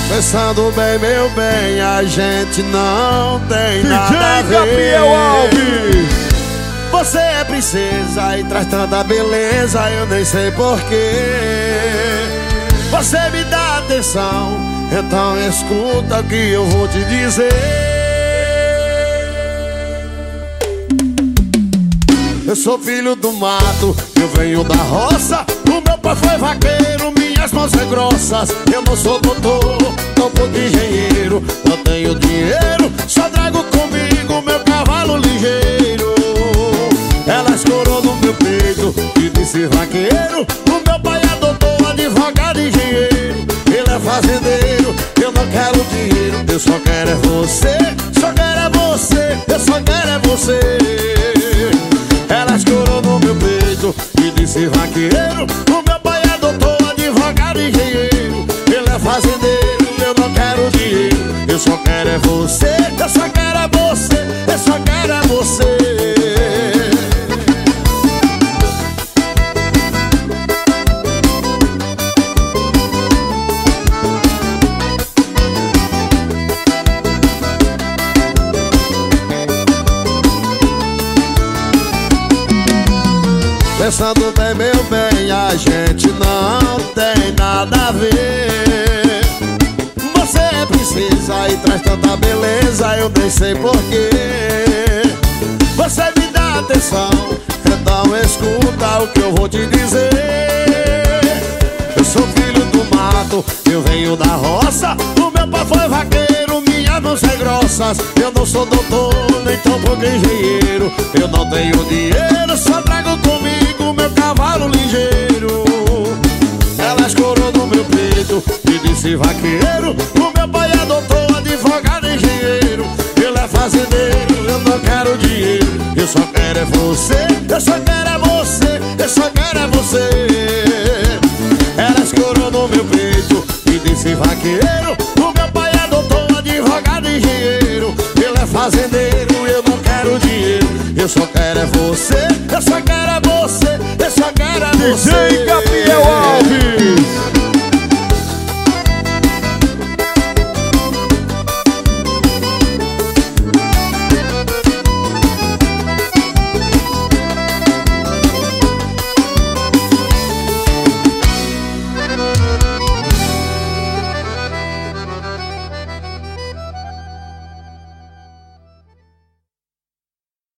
Pensando bem, meu bem, a gente não tem nada a DJ ver. Gabriel Alves. Você é princesa e traz tanta beleza, eu nem sei porquê. Você me dá atenção, então escuta o que eu vou te dizer. Eu sou filho do mato, eu venho da roça. O meu pai foi vaqueiro, minhas mãos são grossas. Eu não sou doutor, não sou engenheiro. Não tenho dinheiro, só trago comigo meu cavalo ligeiro. Ela escorou no meu peito e disse vaqueiro. O meu pai é doutor, advogado, engenheiro. Ele é fazendeiro, eu não quero dinheiro. Eu só quero é você, só quero é você. Eu só quero é você. Ela escorou no meu peito e disse vaqueiro. O meu pai é doutor, advogado, engenheiro. Ele é fazendeiro, eu não quero dinheiro. Eu só quero é você, eu só quero é você. Eu só quero é você. Pensando bem, meu bem, a gente não tem nada a ver. Você é princesa e traz tanta beleza, eu nem sei porquê. Você me dá atenção, então escuta o que eu vou te dizer. Eu sou filho do mato, eu venho da roça. O meu pai foi vaqueiro, minhas mãos são grossas. Eu não sou doutor, nem tão pouco engenheiro. Eu não tenho dinheiro, só trago comigo meu cavalo ligeiro. Ela escorou no meu peito e disse vaqueiro. O meu pai é doutor, advogado, engenheiro. Ele é fazendeiro, eu não quero dinheiro. Eu só quero é você, eu só quero é você. Eu só quero é você. Ela escorou no meu peito e disse vaqueiro. O meu pai é doutor, advogado, engenheiro. Ele é fazendeiro, eu não quero dinheiro. Eu só quero é você, eu só quero é você. Eu só quero é você.